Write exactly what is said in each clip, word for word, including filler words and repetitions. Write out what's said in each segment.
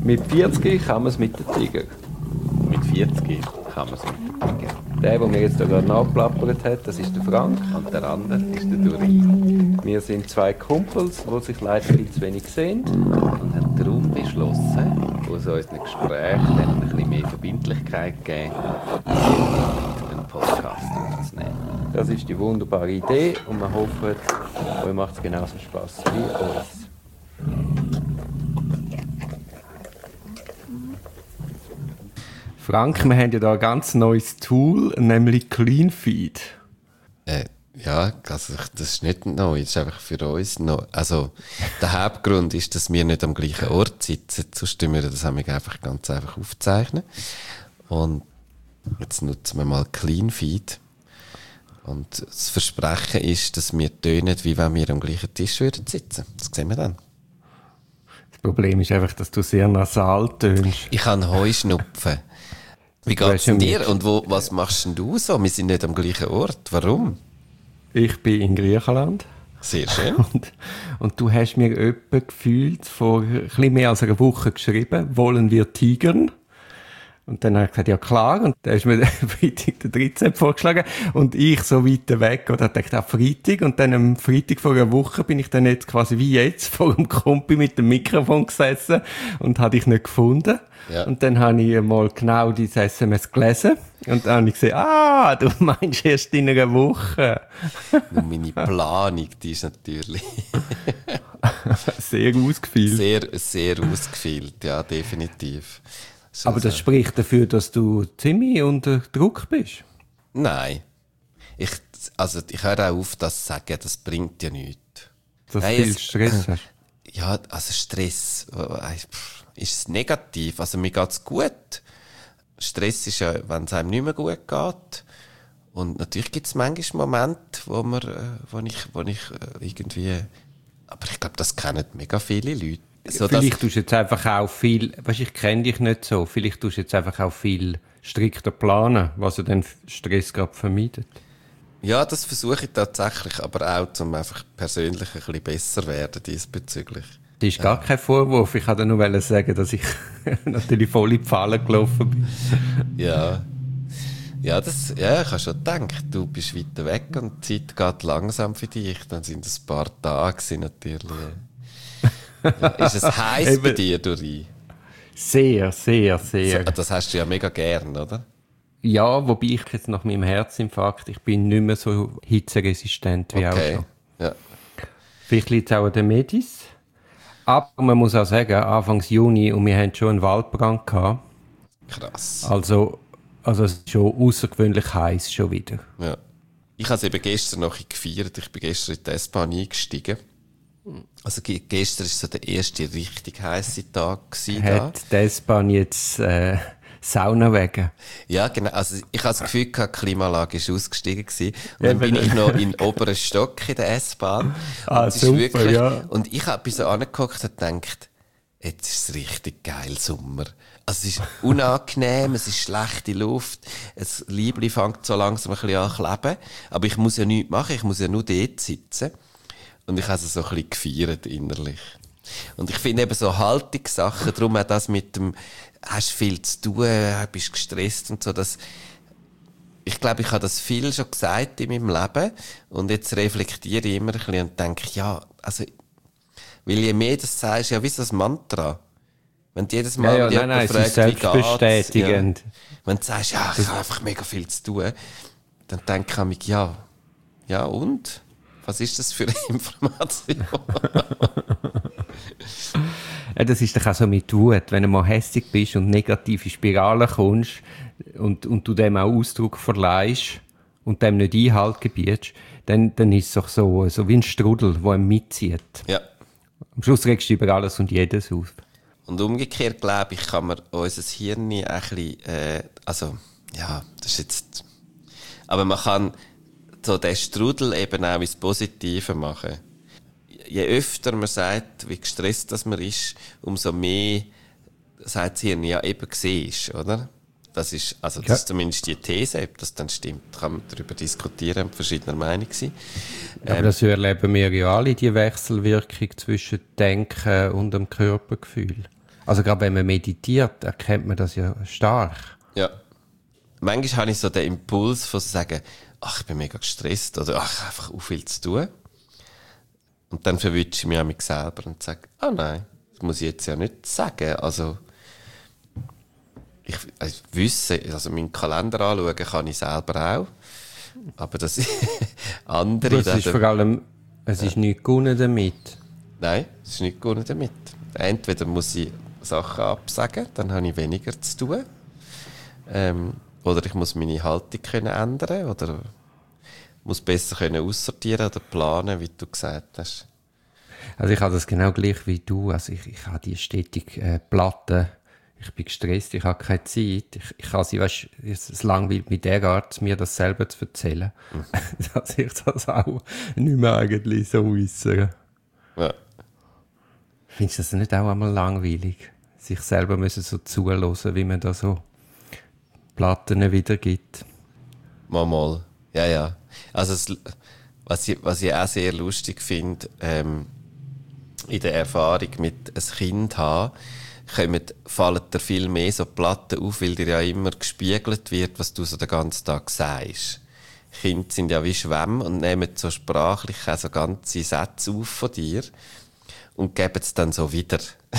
Mit vierzig kann man es mit den Tiger. Mit vierzig kann man es mit dem Tiger. Der, der mir jetzt da gerade nachgeplappert hat, das ist der Frank. Und der andere ist der Duri. Wir sind zwei Kumpels, die sich leider viel zu wenig sehen. Und haben darum beschlossen, aus unseren Gesprächen dann ein bisschen mehr Verbindlichkeit gegeben, einen Podcast aufzunehmen. Das ist die wunderbare Idee und wir hoffen, euch macht es genauso Spass wie uns. Frank, wir haben ja da ein ganz neues Tool, nämlich CleanFeed. Äh, ja, also das ist nicht neu, das ist einfach für uns neu. Also der Hauptgrund ist, dass wir nicht am gleichen Ort sitzen, sonst tun wir das einfach ganz einfach aufzeichnen. Und jetzt nutzen wir mal CleanFeed. Und das Versprechen ist, dass wir tönen, wie wenn wir am gleichen Tisch würden sitzen. Das sehen wir dann. Das Problem ist einfach, dass du sehr nasal tönst. Ich habe Heuschnupfen. Wie geht's dir? Und wo, was machst denn du so? Wir sind nicht am gleichen Ort. Warum? Ich bin in Griechenland. Sehr schön. Und, und du hast mir etwa gefühlt vor ein bisschen mehr als einer Woche geschrieben, wollen wir tigern? Und dann habe ich gesagt, ja klar. Und dann ist mir Freitag der dreizehnte vorgeschlagen. Und ich so weit weg, oder dachte auch Freitag. Und dann am Freitag vor einer Woche bin ich dann jetzt quasi wie jetzt vor dem Kompi mit dem Mikrofon gesessen und habe dich nicht gefunden. Ja. Und dann habe ich mal genau dieses S M S gelesen. Und dann habe ich gesehen, ah, du meinst erst in einer Woche. Und meine Planung, die ist natürlich sehr ausgefeilt. Sehr, sehr ausgefeilt, ja, definitiv. So Aber das so. Spricht dafür, dass du ziemlich unter Druck bist? Nein. Ich, also ich höre auch auf, das zu sagen, das bringt ja nichts. Dass du viel Stress hast? Ja, also Stress, ist es negativ? Also mir geht's gut. Stress ist ja, wenn es einem nicht mehr gut geht. Und natürlich gibt es manchmal Momente, wo, man, wo ich, wo ich irgendwie... Aber ich glaube, das kennen mega viele Leute. So, vielleicht tust du jetzt einfach auch viel, weißt, ich kenne dich nicht so, vielleicht tust du jetzt einfach auch viel strikter planen, was er dann Stress gerade vermeidet. Ja, das versuche ich tatsächlich, aber auch, um einfach persönlich ein bisschen besser werden diesbezüglich. Das ist gar ja. kein Vorwurf, ich wollte nur sagen, dass ich natürlich voll in die Falle gelaufen bin. Ja. Ja, das, ja, ich habe schon gedacht, du bist weiter weg und die Zeit geht langsam für dich, dann sind es ein paar Tage natürlich. Ja, ist es heiß bei dir, Duri? Sehr, sehr, sehr. So, das hast du ja mega gern, oder? Ja, wobei ich jetzt nach meinem Herzinfarkt, ich bin nicht mehr so hitzeresistent wie okay. auch schon. Ja. Vielleicht liegt es auch an den Medis. Aber man muss auch sagen, Anfang Juni, und wir hatten schon einen Waldbrand gehabt. Krass. Also, also es ist schon außergewöhnlich heiß schon wieder. Ja. Ich habe es eben gestern noch gefeiert. Ich bin gestern in die S-Bahn eingestiegen. Also gestern war so der erste richtig heisse Tag gewesen. Hat die S-Bahn jetzt äh, Saunawege? Ja, genau. Also ich habe das Gefühl gehabt, die Klimaanlage war ausgestiegen gewesen. Und dann bin ich noch in den oberen Stock in der S-Bahn. Ah, und super, wirklich, ja. Und ich habe so angeguckt und gedacht, jetzt ist es richtig geil, Sommer. Also es ist unangenehm, es ist schlechte Luft, das Liebli fängt so langsam ein bisschen an zu kleben. Aber ich muss ja nichts machen, ich muss ja nur dort sitzen. Und ich habe es so ein bisschen gefeiert innerlich. Und ich finde eben so Haltungssachen, darum auch das mit dem, hast viel zu tun, bist gestresst und so, das, ich glaube, ich habe das viel schon gesagt in meinem Leben. Und jetzt reflektiere ich immer ein bisschen und denke, ja, also, weil je mehr das sagst, ja, wie so ein Mantra. Wenn du jedes Mal ja, ja, nein, nein, fragst, wie geht's, ja, wenn du sagst, ja, ich habe einfach mega viel zu tun, dann denke ich mir, ja, ja, und? Was ist das für eine Information? Ja, das ist doch auch so mit Wut. Wenn du mal hässig bist und negative Spiralen kommst und, und du dem auch Ausdruck verleihst und dem nicht Einhalt gebietest, dann, dann ist es doch so, so wie ein Strudel, der einen mitzieht. Ja. Am Schluss regst du über alles und jedes auf. Und umgekehrt, glaube ich, kann man unser Hirn ein bisschen, äh, also, ja, das ist jetzt, aber man kann so den Strudel eben auch ins Positive machen. Je öfter man sagt, wie gestresst das man ist, umso mehr sagt das Hirn, ja, eben siehst, oder? Das ist, also, das ja. ist zumindest die These, ob das dann stimmt, kann man darüber diskutieren und verschiedener Meinung sein. Aber ähm, das erleben wir ja alle, die Wechselwirkung zwischen Denken und dem Körpergefühl. Also gerade wenn man meditiert, erkennt man das ja stark. Ja. Manchmal habe ich so den Impuls von zu sagen, ach, ich bin mega gestresst oder ach, ich habe einfach auch viel zu tun. Und dann verwünsche ich mich an mich selber und sage, ah nein, das muss ich jetzt ja nicht sagen. Also, ich, also wisse, also meinen Kalender anschauen kann ich selber auch. Aber das andere... Es ist vor allem, es ist nichts gewonnen damit. Nein, es ist nichts gewonnen damit. Entweder muss ich Sachen absagen, dann habe ich weniger zu tun. Ähm, oder ich muss meine Haltung können ändern oder muss besser können aussortieren oder planen, wie du gesagt hast. Also ich habe das genau gleich wie du. Also ich, ich habe die stetig äh, Platten. Ich bin gestresst, ich habe keine Zeit. Ich, ich habe sie, weißt, es langweilt mit der Art, mir das selber zu erzählen, mhm. dass ich das auch nicht mehr eigentlich so äußere. Ja. Findest du das nicht auch einmal langweilig? Sich selber müssen so zuhören, wie man da so Platten wiedergibt. Mal, mal. Ja, ja. Also, es, was, ich, was ich auch sehr lustig finde, ähm, in der Erfahrung mit einem Kind haben, kommen, fallen dir viel mehr so Platten auf, weil dir ja immer gespiegelt wird, was du so den ganzen Tag sagst. Kinder sind ja wie Schwämme und nehmen so sprachlich auch so ganze Sätze auf von dir und geben es dann so wieder.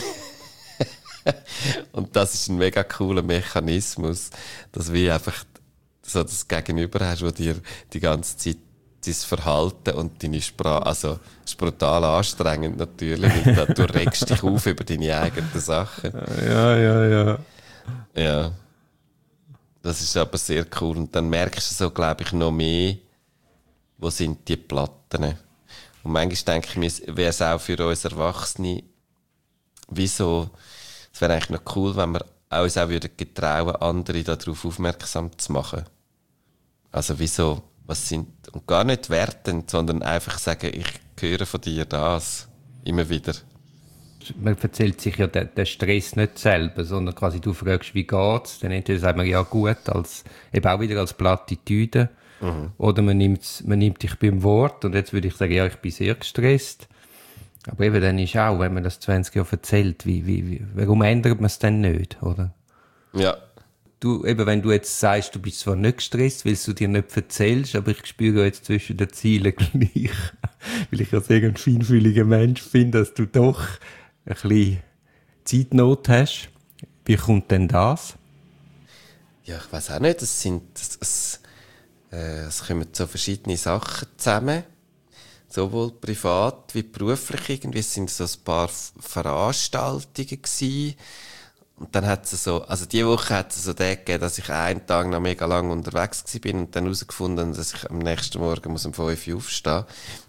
Und das ist ein mega cooler Mechanismus, dass du einfach so das Gegenüber hast, wo dir die ganze Zeit dein Verhalten und deine Sprache, also es ist brutal anstrengend natürlich, weil du regst dich auf über deine eigenen Sachen. Ja, ja, ja. Ja. Das ist aber sehr cool. Und dann merkst du so, glaube ich, noch mehr, wo sind die Platten. Und manchmal denke ich mir, wäre es auch für uns Erwachsene, wieso, es wäre eigentlich noch cool, wenn wir uns auch würden getrauen, andere darauf aufmerksam zu machen. Also wieso, was sind, und gar nicht wertend, sondern einfach sagen, ich höre von dir das, immer wieder. Man erzählt sich ja den, den Stress nicht selber, sondern quasi du fragst, wie geht's, dann entweder sagt man ja gut, als, eben auch wieder als Plattitüde, mhm. oder man nimmt, man nimmt dich beim Wort und jetzt würde ich sagen, ja, ich bin sehr gestresst. Aber eben dann ist auch, wenn man das zwanzig Jahre erzählt, wie, wie, wie, warum ändert man es denn nicht, oder? Ja. Du, eben, wenn du jetzt sagst, du bist zwar nicht gestresst, weil du dir nicht erzählst, aber ich spüre jetzt zwischen den Zielen gleich, weil ich ja sehr ein feinfühliger Mensch bin, dass du doch ein bisschen Zeitnot hast. Wie kommt denn das? Ja, ich weiß auch nicht. Es sind, es, es, äh, es kommen so verschiedene Sachen zusammen. Sowohl privat wie beruflich irgendwie. Es sind so ein paar Veranstaltungen gewesen. Und dann hat es so, also diese Woche hat es so den gegeben, dass ich einen Tag noch mega lang unterwegs gewesen bin und dann herausgefunden, dass ich am nächsten Morgen muss um fünf Uhr aufstehen.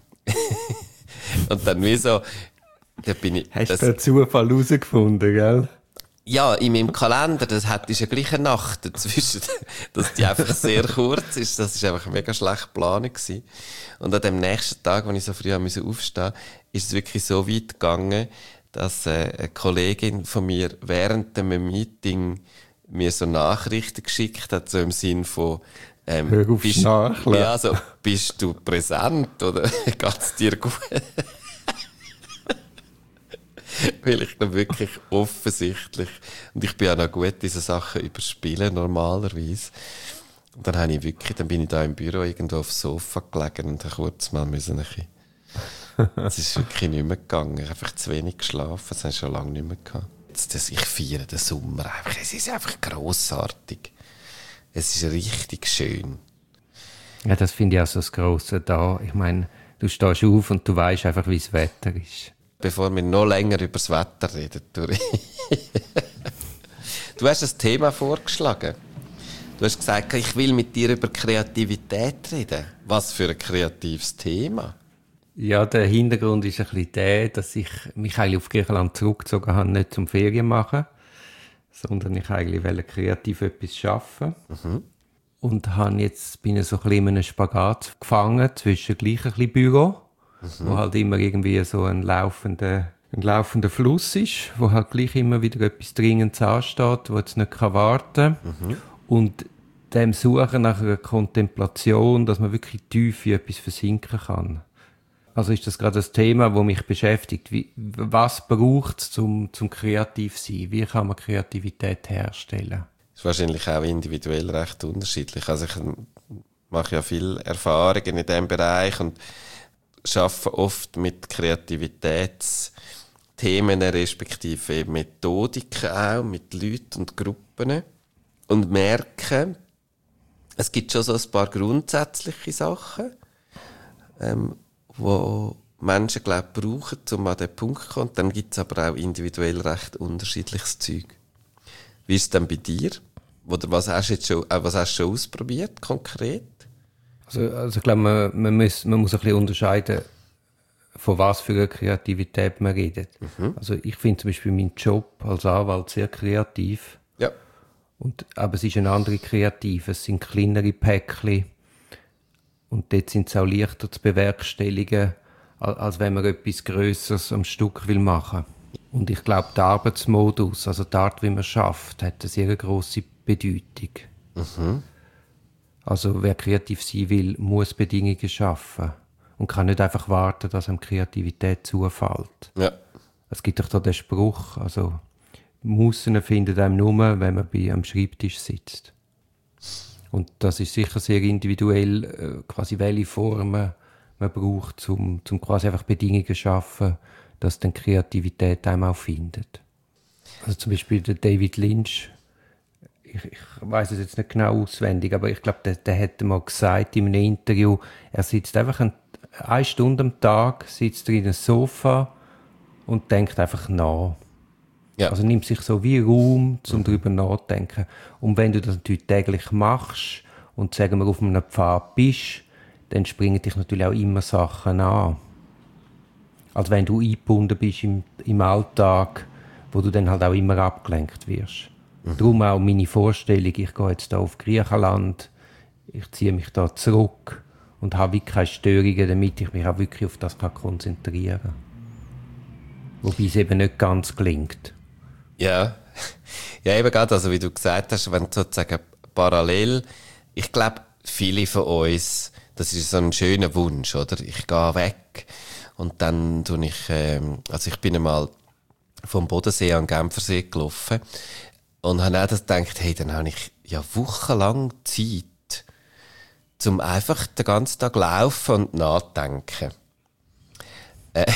Und dann wie so, da bin ich... Hast du per Zufall herausgefunden, gell? Ja, in meinem Kalender, das hat, ist ja gleich eine Nacht dazwischen, dass die einfach sehr kurz ist. Das ist einfach mega schlecht geplant gewesen. Und an dem nächsten Tag, als ich so früh aufstehen musste, ist es wirklich so weit gegangen, dass äh, eine Kollegin von mir während dem Meeting mir so Nachrichten geschickt hat, so im Sinn von, ähm, Hör auf bist, Schnarchen. ja, so, bist du präsent oder geht's dir gut? Weil ich dann wirklich offensichtlich, und ich bin ja noch gut diese Sachen überspielen normalerweise. Und dann habe ich wirklich, dann bin ich da im Büro irgendwo aufs Sofa gelegen und habe kurz mal müssen ein bisschen. Es ist wirklich nicht mehr gegangen. Ich habe einfach zu wenig geschlafen. Das habe ich schon lange nicht mehr gehabt. Das, ich feiere den Sommer einfach. Es ist einfach grossartig. Es ist richtig schön. Ja, das finde ich auch so das Grosse da. Ich meine, du stehst auf und du weißt einfach, wie das Wetter ist. Bevor wir noch länger über das Wetter reden, du, du hast ein Thema vorgeschlagen. Du hast gesagt, ich will mit dir über Kreativität reden. Was für ein kreatives Thema? Ja, der Hintergrund ist ein bisschen der, dass ich mich eigentlich auf Griechenland zurückgezogen habe, nicht zum Ferien machen, sondern ich eigentlich wollte kreativ etwas schaffen. Mhm. Und habe jetzt, bin ich so ein bisschen in einem Spagat gefangen zwischen gleich ein bisschen Büro, mhm. wo halt immer irgendwie so ein laufender, ein laufender Fluss ist, wo halt gleich immer wieder etwas Dringendes ansteht, wo jetzt nicht kann warten kann. Mhm. Und dem Suchen nach einer Kontemplation, dass man wirklich tief in etwas versinken kann. Also ist das gerade das Thema, das mich beschäftigt. Wie, was braucht es, zum, zum kreativ zu sein? Wie kann man Kreativität herstellen? Das ist wahrscheinlich auch individuell recht unterschiedlich. Also ich mache ja viele Erfahrungen in diesem Bereich und arbeite oft mit Kreativitätsthemen, respektive Methodiken auch, mit Leuten und Gruppen. Und merke, es gibt schon so ein paar grundsätzliche Sachen, ähm, wo Menschen, glaube ich, brauchen, um an den Punkt zu kommen. Dann gibt es aber auch individuell recht unterschiedliches Zeug. Wie ist es denn bei dir? Oder was hast du jetzt schon, äh, was hast du schon ausprobiert, konkret? Also, also ich glaube, man, man, muss, man muss ein bisschen unterscheiden, von was für einer Kreativität man redet. Mhm. Also ich finde zum Beispiel meinen Job als Anwalt sehr kreativ. Ja. Und, aber es ist eine andere Kreative. Es sind kleinere Päckchen. Und dort sind sie auch leichter zu bewerkstelligen, als wenn man etwas Grösseres am Stück will machen. Und ich glaube, der Arbeitsmodus, also die Art, wie man schafft, hat eine sehr grosse Bedeutung. Mhm. Also wer kreativ sein will, muss Bedingungen schaffen und kann nicht einfach warten, dass ihm Kreativität zufällt. Ja. Es gibt doch da den Spruch, also Musen findet einem nur, wenn man bei am Schreibtisch sitzt. Und das ist sicher sehr individuell, äh, quasi welche Formen man braucht, um, um quasi einfach Bedingungen zu schaffen, dass dann Kreativität einem auch findet. Also zum Beispiel der David Lynch, ich, ich weiß es jetzt nicht genau auswendig, aber ich glaube, der, der hat mal gesagt in einem Interview, er sitzt einfach ein, eine Stunde am Tag, sitzt er in einem Sofa und denkt einfach nach. Ja. Also nimmt sich so wie Raum, um mhm. darüber nachzudenken. Und wenn du das natürlich täglich machst und sagen wir auf einem Pfad bist, dann springen dich natürlich auch immer Sachen an. Als wenn du eingebunden bist im, im Alltag, wo du dann halt auch immer abgelenkt wirst. Mhm. Darum auch meine Vorstellung, ich gehe jetzt hier auf Griechenland, ich ziehe mich da zurück und habe wirklich keine Störungen, damit ich mich auch wirklich auf das konzentrieren kann. Wobei es eben nicht ganz gelingt. Ja, ja eben gerade, also wie du gesagt hast, wenn sozusagen parallel, ich glaube, viele von uns, das ist so ein schöner Wunsch, oder? Ich gehe weg und dann tue ich, ähm, also ich bin einmal vom Bodensee an den Genfersee gelaufen und habe auch das gedacht, hey, dann habe ich ja wochenlang Zeit, um einfach den ganzen Tag laufen und nachdenken. Äh,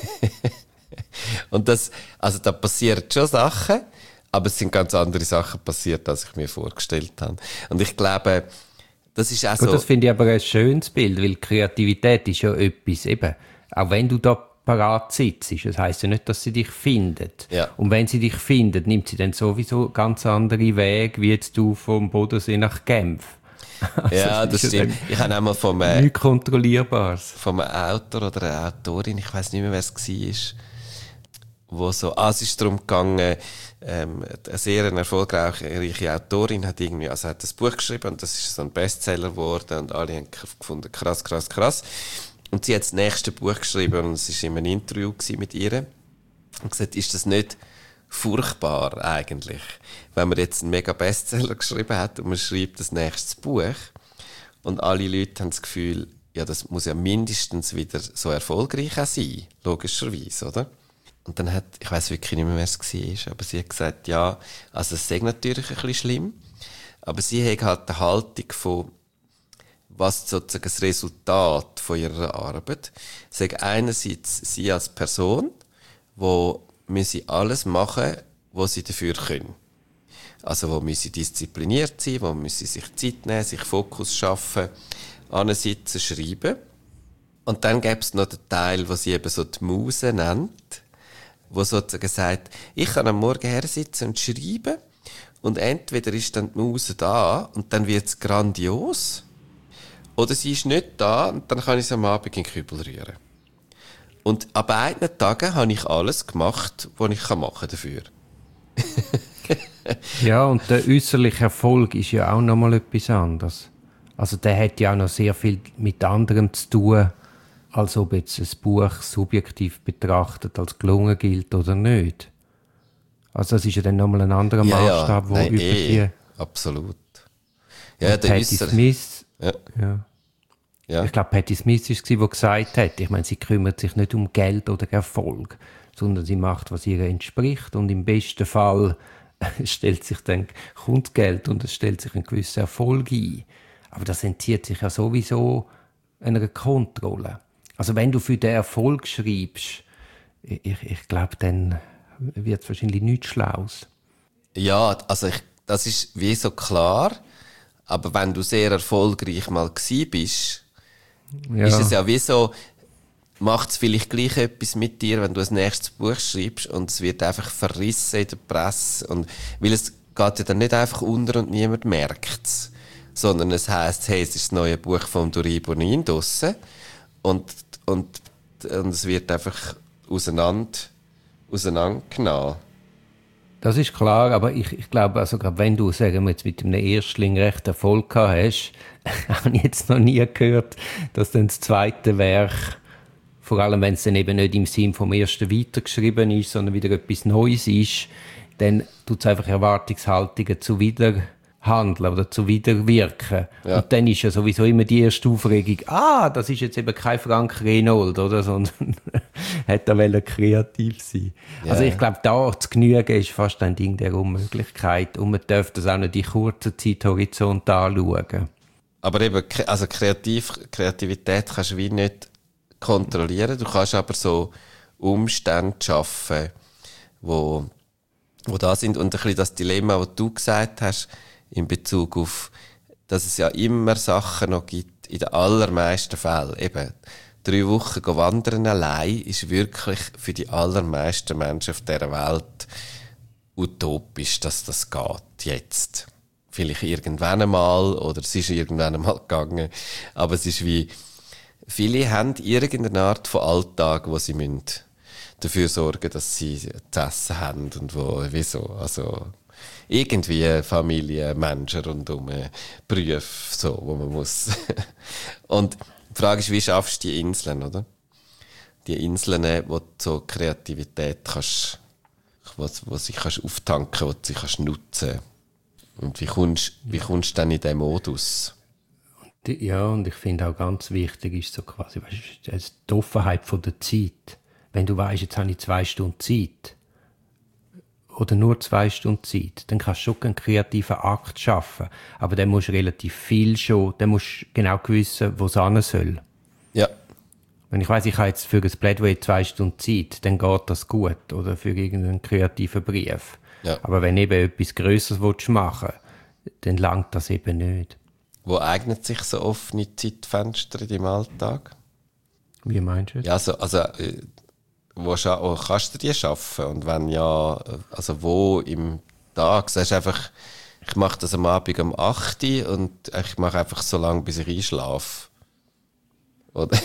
Und das, also da passieren schon Sachen, aber es sind ganz andere Sachen passiert, als ich mir vorgestellt habe. Und ich glaube, das ist auch so... Gut, das finde ich aber ein schönes Bild, weil Kreativität ist ja etwas, eben, auch wenn du da parat sitzt, das heisst ja nicht, dass sie dich findet. Ja. Und wenn sie dich findet, nimmt sie dann sowieso ganz andere Wege, wie jetzt du vom Bodensee nach Genf. Also ja, das stimmt. Ich habe einmal vom... Äh, nichts Kontrollierbares. Vom Autor oder einer Autorin, ich weiss nicht mehr, wer es war, wo so, ah, es ist darum gegangen, ähm, eine sehr erfolgreiche Autorin hat irgendwie, also hat das Buch geschrieben und das ist so ein Bestseller geworden und alle haben gefunden, krass, krass, krass. Und sie hat das nächste Buch geschrieben und es war in einem Interview mit ihr und gesagt, ist das nicht furchtbar eigentlich, wenn man jetzt einen mega Bestseller geschrieben hat und man schreibt das nächste Buch und alle Leute haben das Gefühl, ja, das muss ja mindestens wieder so erfolgreich auch sein, logischerweise, oder? Und dann hat, ich weiss wirklich nicht mehr, wer es war, aber sie hat gesagt, ja, also es ist natürlich ein bisschen schlimm, aber sie hat halt eine Haltung von, was sozusagen das Resultat von ihrer Arbeit. Sie sagt einerseits, sie als Person, wo müsse alles machen, was sie dafür können. Also wo müsse diszipliniert sein, wo müsse sich Zeit nehmen, sich Fokus schaffen, ansitzen, schreiben. Und dann gäbe es noch den Teil, was sie eben so die Muse nennt, wo sozusagen sagt, ich kann am Morgen her sitzen und schreiben und entweder ist dann die Muse da und dann wird es grandios oder sie ist nicht da und dann kann ich es am Abend in den Kübel rühren. Und an beiden Tagen habe ich alles gemacht, was ich machen dafür. Ja, und der äußerliche Erfolg ist ja auch noch mal etwas anderes. Also der hat ja auch noch sehr viel mit anderem zu tun, als ob jetzt ein Buch subjektiv betrachtet als gelungen gilt oder nicht. Also das ist ja dann nochmal ein anderer ja, Maßstab, ja. wo Nein, über eh, die... absolut. Ja, der Patti Smith, ja. ja. Ja. Ich glaube, Patti Smith war es, die gesagt hat, ich meine, sie kümmert sich nicht um Geld oder Erfolg, sondern sie macht, was ihr entspricht und im besten Fall stellt sich dann, kommt Geld und es stellt sich ein gewisser Erfolg ein. Aber das entzieht sich ja sowieso einer Kontrolle. Also wenn du für den Erfolg schreibst, ich, ich glaube, dann wird es wahrscheinlich nichts Schlaues. Ja, also ich, das ist wie so klar, aber wenn du sehr erfolgreich mal gsi bist, Ja. ist es ja wie so, macht es vielleicht gleich etwas mit dir, wenn du ein nächstes Buch schreibst und es wird einfach verrissen in der Presse. Und, weil es geht ja dann nicht einfach unter und niemand merkt es, sondern es heisst, hey, es ist das neue Buch von Dori Bonin draussen und, und, und es wird einfach auseinander, auseinandergenommen. Das ist klar, aber ich, ich glaube, also gerade wenn du, sagen wir jetzt, mit einem Erstling recht Erfolg gehabt hast, habe ich jetzt noch nie gehört, dass dann das zweite Werk, vor allem wenn es dann eben nicht im Sinn vom ersten weitergeschrieben ist, sondern wieder etwas Neues ist, dann tut es einfach Erwartungshaltungen zu Wiederhandeln oder zu Wiederwirken. Ja. Und dann ist ja sowieso immer die erste Aufregung, ah, das ist jetzt eben kein Frank Renold, oder, sondern hat er wollen kreativ sein. Ja. Also ich glaube, da zu genügen ist fast ein Ding der Unmöglichkeit und man darf das auch nicht in kurzer Zeithorizont anschauen. Aber eben, also kreativ, Kreativität kannst du wie nicht kontrollieren. Du kannst aber so Umstände schaffen, wo, wo da sind. Und ein bisschen das Dilemma, das du gesagt hast, in Bezug auf, dass es ja immer Sachen noch gibt, in den allermeisten Fällen. Eben, drei Wochen gehen wandern allein ist wirklich für die allermeisten Menschen auf dieser Welt utopisch, dass das geht jetzt. Vielleicht irgendwann einmal, oder es ist irgendwann einmal gegangen. Aber es ist wie, viele haben irgendeine Art von Alltag, wo sie müssen dafür sorgen, dass sie zu essen haben und wo, wieso, also, irgendwie Familie, Menschen rundum, Berufe, so, wo man muss. Und die Frage ist, wie schaffst du die Inseln, oder? Die Inseln, wo du so Kreativität kannst, wo, wo sie kannst auftanken, wo du sie kannst nutzen. Und wie kommst, wie kommst du dann in diesen Modus? Ja, und ich finde auch ganz wichtig ist so quasi, weißt du, die Offenheit von der Zeit. Wenn du weißt, jetzt habe ich zwei Stunden Zeit oder nur zwei Stunden Zeit, dann kannst du schon einen kreativen Akt schaffen. Aber dann musst du relativ viel schon, dann musst du genau wissen, wo es hin soll. Ja. Wenn ich weiss, ich habe jetzt für ein Plädoyer zwei Stunden Zeit, dann geht das gut. Oder für irgendeinen kreativen Brief. Ja. Aber wenn du eben etwas Grösseres machen willst, dann langt das eben nicht. Wo eignet sich so offene Zeitfenster in deinem Alltag? Wie meinst du das? Ja, also, also äh, wo, scha- wo kannst du die schaffen? Und wenn ja, äh, also wo im Tag? Sagst du einfach, ich mache das am Abend um acht Uhr und ich mache einfach so lange, bis ich einschlafe. Oder?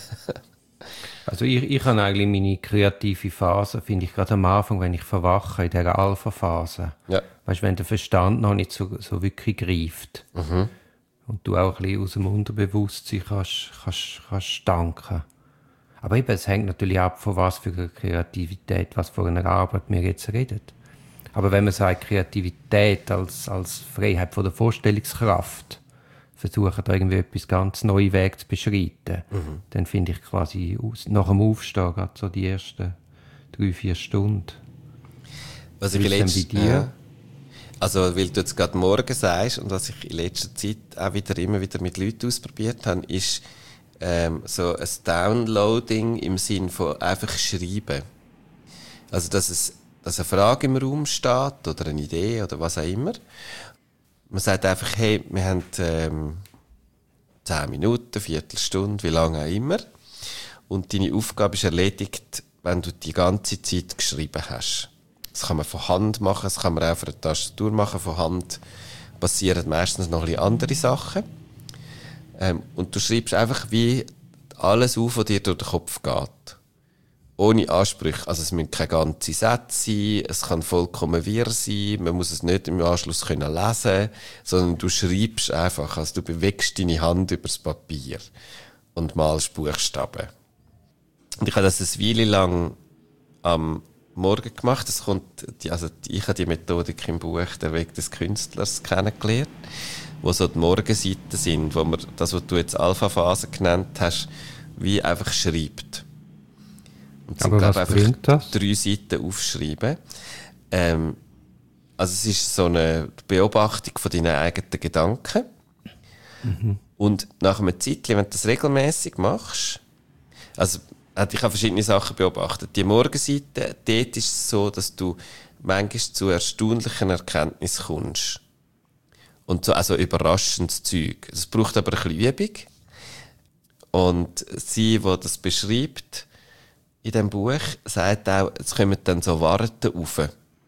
Also ich, ich habe eigentlich meine kreative Phase, finde ich, gerade am Anfang, wenn ich verwache, in dieser Alpha-Phase. Ja. Weißt du, wenn der Verstand noch nicht so, so wirklich greift. Mhm. Und du auch ein bisschen aus dem Unterbewusstsein kannst, kannst, kannst danken. Aber eben, es hängt natürlich ab, von was für einer Kreativität, was für einer Arbeit wir jetzt reden. Aber wenn man sagt, Kreativität als, als Freiheit von der Vorstellungskraft, versuchen da irgendwie etwas ganz neuen Weg zu beschreiten, mhm. dann finde ich quasi aus, nach dem Aufstehen gerade so die ersten drei, vier Stunden. Was ich Wie ist denn letzt, bei dir? Ja. Also, weil du jetzt gerade morgen sagst und was ich in letzter Zeit auch wieder immer wieder mit Leuten ausprobiert habe, ist ähm, so ein Downloading im Sinn von einfach schreiben. Also, dass, es, dass eine Frage im Raum steht oder eine Idee oder was auch immer. Man sagt einfach, hey, wir haben ähm, zehn Minuten, Viertelstunde, wie lange auch immer. Und deine Aufgabe ist erledigt, wenn du die ganze Zeit geschrieben hast. Das kann man von Hand machen, das kann man auch auf einer Tastatur machen. Von Hand passieren meistens noch ein bisschen andere Sachen. Ähm, und du schreibst einfach wie alles auf, was dir durch den Kopf geht. Ohne Ansprüche. Also es müssen keine ganzen Sätze sein, es kann vollkommen wirr sein, man muss es nicht im Anschluss können lesen, sondern du schreibst einfach, also du bewegst deine Hand übers Papier und malst Buchstaben. Und ich habe das eine Weile lang am Morgen gemacht. Das kommt, die, also ich habe die Methodik im Buch «Der Weg des Künstlers» kennengelernt, wo so die Morgenseiten sind, wo man das, was du jetzt Alpha-Phase genannt hast, wie einfach schreibt. Und Aber was einfach bringt das? drei Seiten aufschreiben. Ähm, also es ist so eine Beobachtung von deinen eigenen Gedanken. Mhm. Und nach einer Zeit, wenn du das regelmäßig machst, also ich habe verschiedene Sachen beobachtet. Die Morgenseite, dort ist es so, dass du manchmal zu erstaunlichen Erkenntnissen kommst. Und so, also überraschendes Zeug. Es braucht aber ein bisschen Übung. Und sie, die das beschreibt in diesem Buch, sagt auch, es kommen dann so Warten rauf.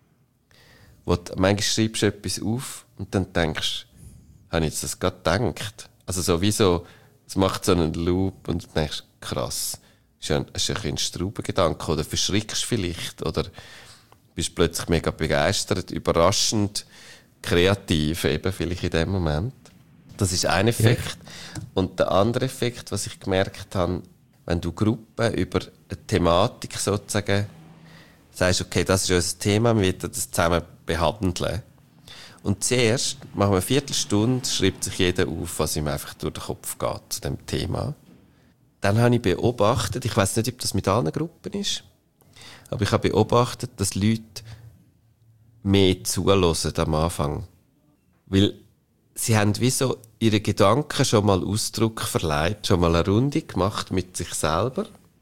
Wo du, manchmal schreibst du etwas auf und dann denkst, habe ich jetzt das gerade gedacht? Also sowieso, es macht so einen Loop und du denkst, krass, ist ja ein, ist ja ein Straubengedanke oder verschrickst vielleicht oder bist plötzlich mega begeistert, überraschend, kreativ eben vielleicht in dem Moment. Das ist ein Effekt. Ja. Und der andere Effekt, was ich gemerkt habe, wenn du Gruppen über eine Thematik sozusagen sagst, okay, das ist unser Thema, wir werden das zusammen behandeln. Und zuerst, machen wir eine Viertelstunde, schreibt sich jeder auf, was ihm einfach durch den Kopf geht zu dem Thema. Dann habe ich beobachtet, ich weiss nicht, ob das mit allen Gruppen ist, aber ich habe beobachtet, dass Leute mehr zuhören am Anfang. Weil sie haben wie so ihre Gedanken schon mal Ausdruck verleiht, schon mal eine Runde gemacht mit sich selber.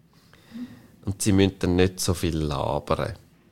Und sie müssen dann nicht so viel labern.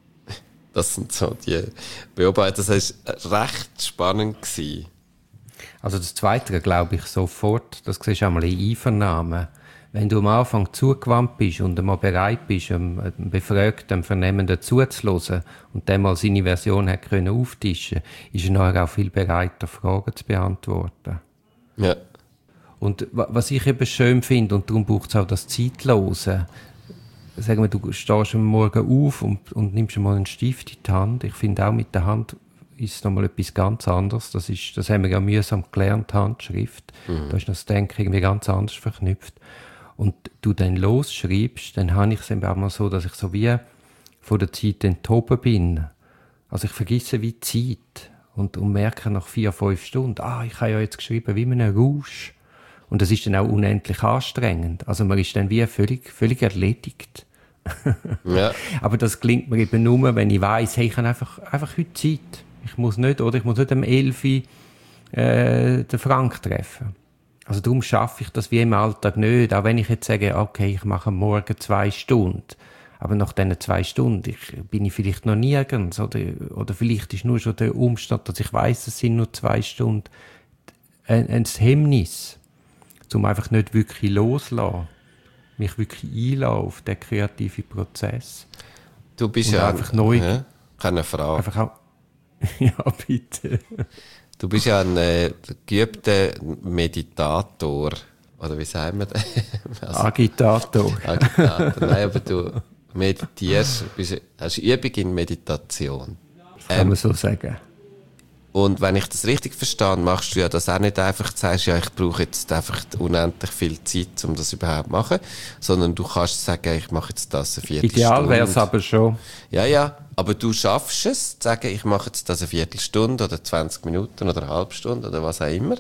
Das sind so die Beobachtungen. Das war recht spannend gewesen. Also das Zweite glaube ich sofort, das siehst du einmal in Einvernahmen. Wenn du am Anfang zugewandt bist und einmal bereit bist, einem Befragten, einem Vernehmenden zuzuhören und dem mal seine Version hat können auftischen, ist er nachher auch viel bereiter, Fragen zu beantworten. Ja. Und was ich eben schön finde, und darum braucht es auch das Zeitlose, sagen wir, du stehst am Morgen auf und, und nimmst mal einen Stift in die Hand. Ich finde auch mit der Hand ist es nochmal etwas ganz anderes. Das ist, das haben wir ja mühsam gelernt, Handschrift. Mhm. Da ist das Denken irgendwie ganz anders verknüpft. Und du dann losschreibst, dann habe ich es eben auch mal so, dass ich so wie von der Zeit enthoben bin. Also ich vergesse wie die Zeit und, und merke nach vier, fünf Stunden, ah, ich habe ja jetzt geschrieben wie in einem Rausch. Und das ist dann auch unendlich anstrengend. Also man ist dann wie völlig, völlig erledigt. Ja. Aber das gelingt mir eben nur, wenn ich weiss, hey, ich habe einfach, einfach heute Zeit. Ich muss nicht, oder ich muss nicht am elf Uhr äh, den Frank treffen. Also darum schaffe ich das wie im Alltag nicht. Auch wenn ich jetzt sage, okay, ich mache am Morgen zwei Stunden. Aber nach diesen zwei Stunden ich, bin ich vielleicht noch nirgends. Oder, oder vielleicht ist nur schon der Umstand, dass ich weiss, es sind nur zwei Stunden, ein, ein Hemmnis, um einfach nicht wirklich loszulassen. Mich wirklich einlassen auf den kreativen Prozess. Du bist und ja einfach ein, neu. Ja, keine Frage. Einfach auch, ja, bitte. Du bist ja ein äh, geübter Meditator. Oder wie sagen wir das? Also, Agitator. Agitator. Nein, aber du meditierst, bist, hast Übung in Meditation. Das kann man so sagen. Und wenn ich das richtig verstehe, machst du ja das auch nicht einfach, du sagst, ja, ich brauche jetzt einfach unendlich viel Zeit, um das überhaupt zu machen, sondern du kannst sagen, ich mache jetzt das eine Viertelstunde. Ideal wäre es aber schon. Ja, ja, aber du schaffst es, zu sagen, ich mache jetzt das eine Viertelstunde oder zwanzig Minuten oder eine halbe Stunde oder was auch immer.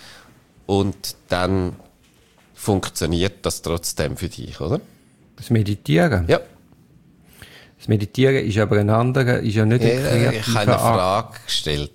Und dann funktioniert das trotzdem für dich, oder? Das Meditieren? Ja. Das Meditieren ist aber ein anderer, ist ja nicht ein kreativer Akt. Ich habe eine Frage gestellt.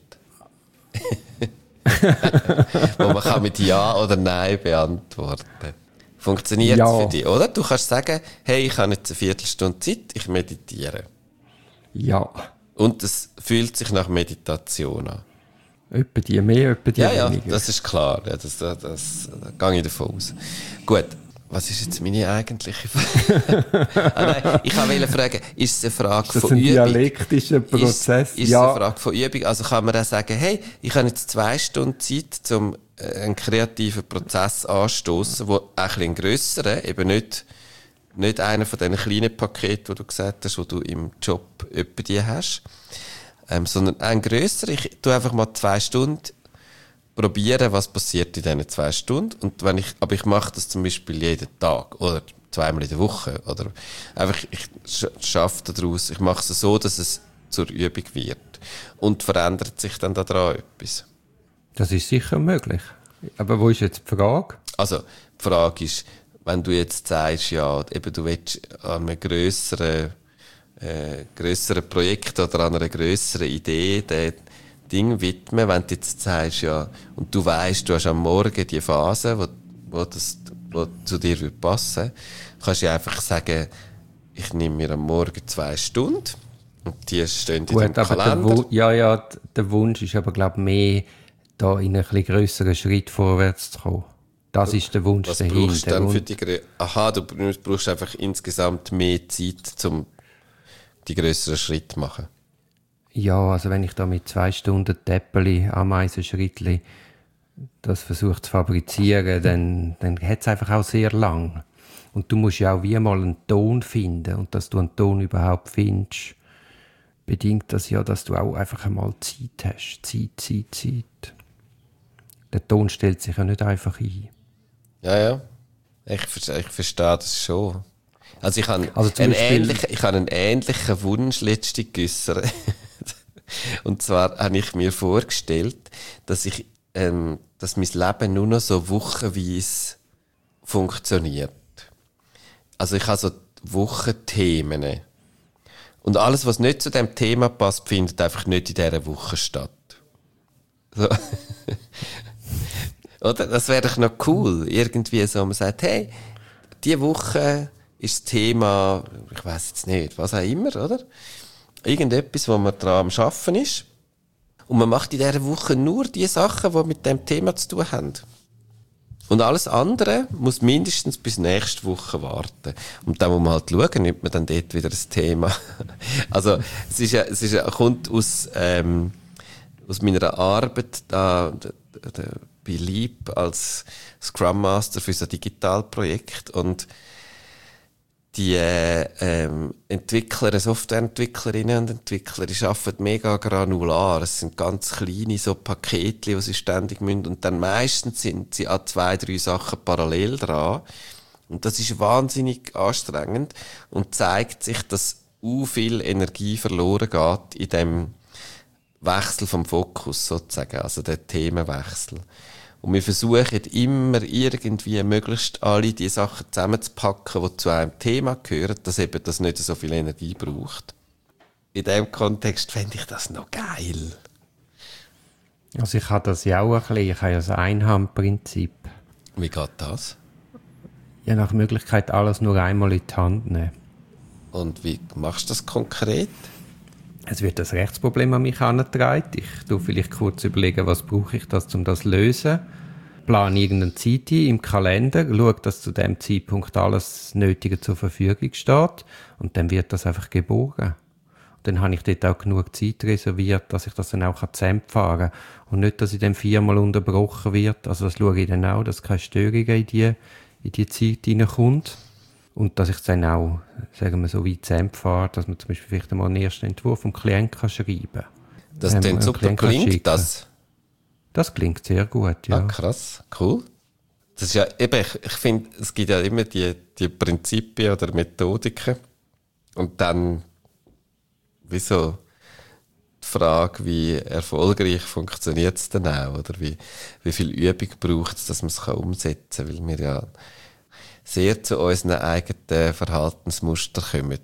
Wo man kann mit Ja oder Nein beantworten. Funktioniert ja. es für dich, oder? Du kannst sagen, hey, ich habe jetzt eine Viertelstunde Zeit, ich meditiere. Ja. Und es fühlt sich nach Meditation an. Etwa die mehr, etwa die ja, ja, weniger. Das ist klar. Ja, das, das, das, da gehe ich davon aus. Gut. Was ist jetzt meine eigentliche Frage? ah, nein, ich wollte fragen, ist es eine Frage das von ein Übung? Dialektischer Prozess? Ist, ist ja. es eine Frage von Übung? Also kann man auch sagen, hey, ich habe jetzt zwei Stunden Zeit, um einen kreativen Prozess anzustossen, der ein bisschen grösser, eben nicht, nicht einer von diesen kleinen Paketen, die du gesagt hast, die du im Job etwa die hast, ähm, sondern ein grösser. Ich tue einfach mal zwei Stunden probieren, was passiert in diesen zwei Stunden. Und wenn ich, aber ich mache das zum Beispiel jeden Tag oder zweimal in der Woche. Oder einfach, ich schaffe daraus, ich mache es so, dass es zur Übung wird. Und verändert sich dann daran etwas. Das ist sicher möglich. Aber wo ist jetzt die Frage? Also, die Frage ist, wenn du jetzt sagst, ja, eben du willst an einem grösseren, äh, grösseren Projekt oder an einer grösseren Idee den Ding widmen, wenn du jetzt sagst, ja, und du weißt, du hast am Morgen die Phase, wo, wo das wo zu dir würde passen, kannst du einfach sagen, ich nehme mir am Morgen zwei Stunden und die stehen Gut, in deinem aber Kalender. Der Wu- ja, ja, d- der Wunsch ist aber, glaube ich, mehr, da in einen etwas grösseren Schritt vorwärts zu kommen. Das ist der Wunsch Was dahinter. brauchst du Der dann für Wunsch- die Grö- Aha, du brauchst einfach insgesamt mehr Zeit, um die grösseren Schritte zu machen. Ja, also wenn ich da mit zwei Stunden Täppeli, Ameisenschrittli das versuche zu fabrizieren, dann, dann hat es einfach auch sehr lang. Und du musst ja auch wie mal einen Ton finden. Und dass du einen Ton überhaupt findest, bedingt das ja, dass du auch einfach einmal Zeit hast. Zeit, Zeit, Zeit. Der Ton stellt sich ja nicht einfach ein. Ja, ja. Ich, ver- ich verstehe das schon. Also ich habe Also zum einen, Beispiel- ähnlichen, ich habe einen ähnlichen Wunsch letztens geäussert. Und zwar habe ich mir vorgestellt, dass ich, ähm, dass mein Leben nur noch so wochenweise funktioniert. Also ich habe so Wochenthemen. Und alles, was nicht zu dem Thema passt, findet einfach nicht in dieser Woche statt. So. Oder? Das wäre doch noch cool. Irgendwie so, man sagt, hey, diese Woche ist das Thema, ich weiß jetzt nicht, was auch immer, oder? Irgendetwas, wo man dran am Arbeiten ist. Und man macht in dieser Woche nur die Sachen, die mit dem Thema zu tun haben. Und alles andere muss mindestens bis nächste Woche warten. Und dann muss man halt schauen, nimmt man dann dort wieder das Thema. Also, es ist ja, es ist ja, kommt aus, ähm, aus meiner Arbeit da, da, da, bei Leap als Scrum Master für so ein Digitalprojekt. Und die äh, ähm, Entwickler, Softwareentwicklerinnen und Entwickler, die arbeiten mega granular. Es sind ganz kleine so Pakete, die sie ständig müssen. Und dann meistens sind sie an zwei, drei Sachen parallel dran. Und das ist wahnsinnig anstrengend und zeigt sich, dass u viel Energie verloren geht in dem Wechsel vom Fokus sozusagen, also der Themenwechsel. Und wir versuchen immer irgendwie möglichst alle die Sachen zusammenzupacken, die zu einem Thema gehören, dass eben das nicht so viel Energie braucht. In diesem Kontext fände ich das noch geil. Also ich habe das ja auch ein bisschen, ich habe ja das Einhandprinzip. Wie geht das? Ja, nach Möglichkeit alles nur einmal in die Hand nehmen. Und wie machst du das konkret? Es wird das Rechtsproblem an mich herangetragen. Ich tue vielleicht kurz überlegen, was brauche ich das, um das zu lösen. Plane irgendeine Zeit ein im Kalender, schaue, dass zu dem Zeitpunkt alles Nötige zur Verfügung steht und dann wird das einfach geborgen. Und dann habe ich dort auch genug Zeit reserviert, dass ich das dann auch zusammenfahren kann. Und nicht, dass ich dann viermal unterbrochen wird. Also das schaue ich dann auch, dass keine Störungen in die, in die Zeit hineinkommt. Und dass ich es dann auch, sagen wir, so weit zusammenfahre, dass man zum Beispiel vielleicht einmal einen ersten Entwurf vom Klient kann schreiben kann. Das Ähm, klingt einem super. Klient kann Klingt schicken. das? Das klingt sehr gut, ja. Ah, krass. Cool. Das ist ja, eben, ich, ich finde, es gibt ja immer die, die Prinzipien oder Methodiken. Und dann, wieso, die Frage, wie erfolgreich funktioniert es denn auch? Oder wie, wie viel Übung braucht es, dass man es umsetzen kann? Weil wir ja sehr zu unseren eigenen Verhaltensmustern kommen.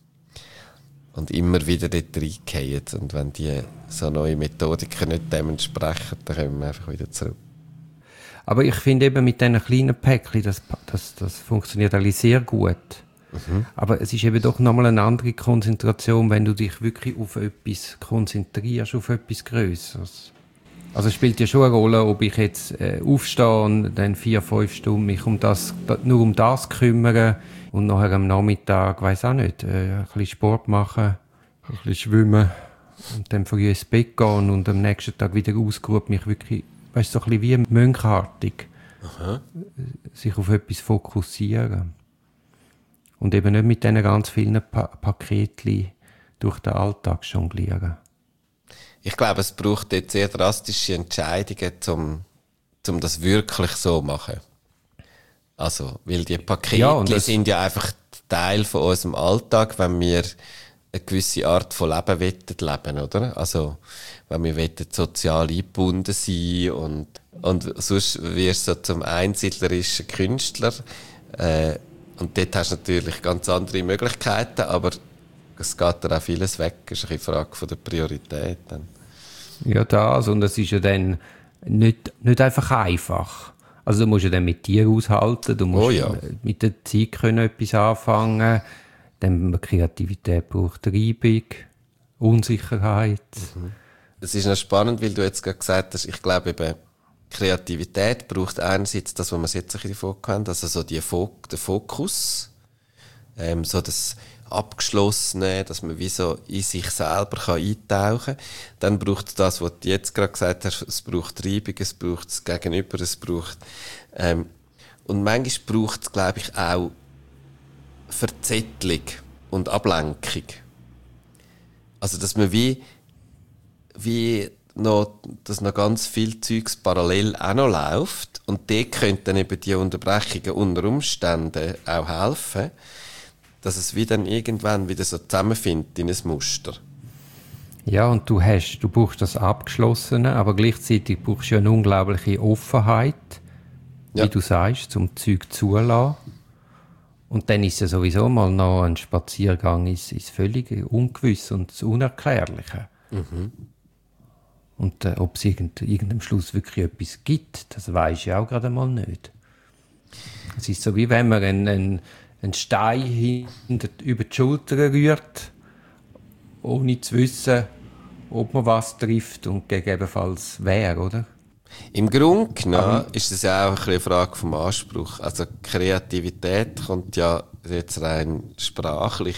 Und immer wieder dort reingehen. Und wenn die so neue Methodiken nicht dem entsprechen, dann kommen wir einfach wieder zurück. Aber ich finde eben mit diesen kleinen Päckchen, das, das, das funktioniert alle sehr gut. Mhm. Aber es ist eben doch nochmal eine andere Konzentration, wenn du dich wirklich auf etwas konzentrierst, auf etwas Grösseres. Also es spielt ja schon eine Rolle, ob ich jetzt äh, aufstehe und dann vier, fünf Stunden mich um das, nur um das kümmere und nachher am Nachmittag, weiss auch nicht, äh, ein bisschen Sport machen, ein bisschen schwimmen und dann früh ins Bett gehen und am nächsten Tag wieder ausgeruht mich wirklich, weißt du, so ein bisschen wie mönchartig Aha. sich auf etwas fokussieren. Und eben nicht mit diesen ganz vielen pa- Paketchen durch den Alltag jonglieren. Ich glaube, es braucht jetzt sehr drastische Entscheidungen, um, um das wirklich so zu machen. Also, weil die Pakete Ja, und das- sind ja einfach Teil von unserem Alltag, wenn wir eine gewisse Art von Leben wollen leben, oder? Also, wenn wir wollen sozial eingebunden sein und, und sonst wirst du so zum einsiedlerischen Künstler, äh, und dort hast du natürlich ganz andere Möglichkeiten, aber es geht dir auch vieles weg. Es ist eine Frage von der Priorität. Dann. Ja, das. Und es ist ja dann nicht, nicht einfach einfach. Also du musst ja dann mit dir aushalten, du musst Oh ja. mit der Zeit können etwas anfangen. Dann Kreativität braucht Reibung, Unsicherheit. Mhm. Es ist noch spannend, weil du jetzt gerade gesagt hast, ich glaube eben, Kreativität braucht einerseits das, was wir jetzt davon haben, also so die Fok- der Fokus, ähm, so das Abgeschlossene, dass man wie so in sich selber kann eintauchen kann. Dann braucht es das, was du jetzt gerade gesagt hast, es braucht Reibung, es braucht das Gegenüber, es braucht, ähm, und manchmal braucht es, glaube ich, auch Verzettelung und Ablenkung. Also, dass man wie, wie noch, dass noch ganz viel Zeugs parallel auch noch läuft und dort können dann eben die Unterbrechungen unter Umständen auch helfen, dass es wie dann irgendwann wieder so zusammenfindet in ein Muster. Ja, und du hast, du brauchst das Abgeschlossene, aber gleichzeitig brauchst du ja eine unglaubliche Offenheit, Ja. wie du sagst, zum Zeug zulassen. Und dann ist es sowieso mal noch ein Spaziergang ins, ins völlige Ungewisse und das Unerklärliche. Mhm. Und äh, ob es irgend, irgendeinem Schluss wirklich etwas gibt, das weisst du ja auch gerade mal nicht. Es ist so, wie wenn man einen, einen, einen Stein hinter, über die Schulter rührt, ohne zu wissen, ob man was trifft und gegebenenfalls wer, oder? Im Grunde genommen ist es ja auch ein bisschen eine Frage vom Anspruch. Also Kreativität kommt ja jetzt rein sprachlich